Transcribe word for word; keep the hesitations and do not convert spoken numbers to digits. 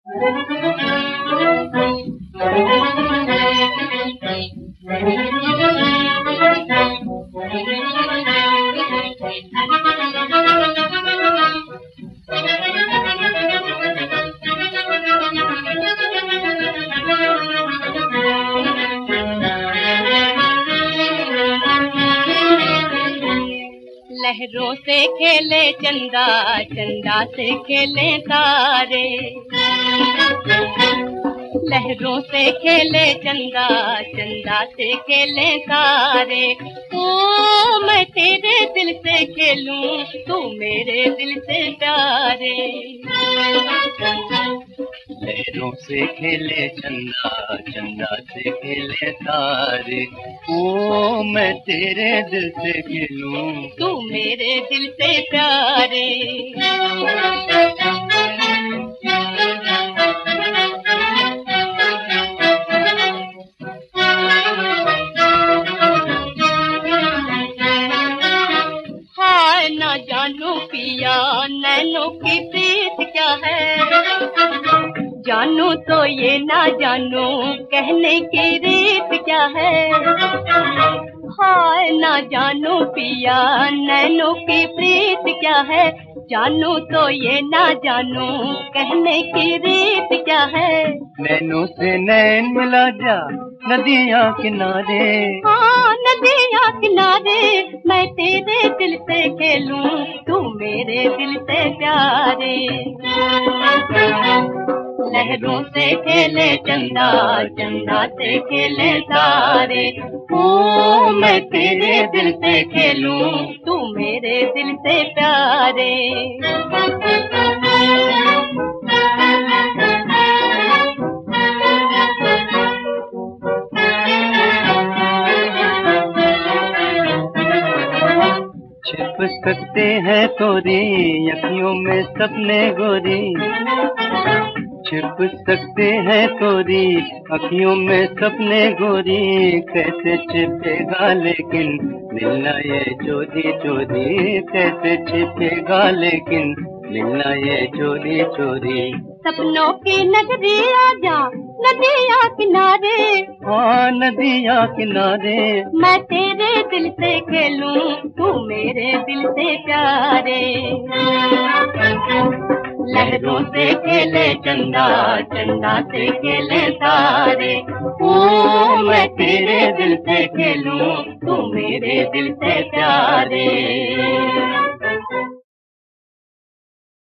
लहरों से खेले चंदा, चंदा से खेले तारे। लहरों से खेले चंदा, चंदा से खेले तारे। ओ मैं तेरे दिल से खेलूं, तू मेरे दिल से प्यारे। लहरों से खेले चंदा, चंदा से खेले तारे। ओ मैं तेरे दिल से खेलूं, तू मेरे दिल से प्यारे। हाय ना जानू पिया नैनों की प्रीत क्या है, जानू तो ये ना जानू कहने की रीत क्या है। हाय ना जानू पिया नैनों की प्रीत क्या है, जानू तो ये ना जानू कहने की रीत क्या है। नैनों से नैन मिला जा नदियाँ किनारे। हाँ नदियाँ किनारे, मैं तेरे दिल से खेलूं, तू मेरे दिल से प्यारे। लहरों से खेले चंदा, चंदा से खेले तारे। ओ मैं तेरे दिल से खेलूं, तू मेरे दिल से प्यारे। छिप सकते हैं तोरी अखियों में सपने गोरी। छिप सकते हैं तोरी अखियों में सपने गोरी। कैसे छिपेगा लेकिन मिलना ये चोरी चोरी। कैसे छिपेगा लेकिन मिलना ये चोरी चोरी। सपनों की नगरी आजा नदियाँ किनारे। हाँ नदियाँ किनारे, मैं तेरे दिल से खेलूं, तू मेरे दिल से प्यारे। लहरों से खेले चंदा, चंदा से खेले तारे। ओ मैं तेरे दिल से खेलूं, तू मेरे दिल से प्यारे।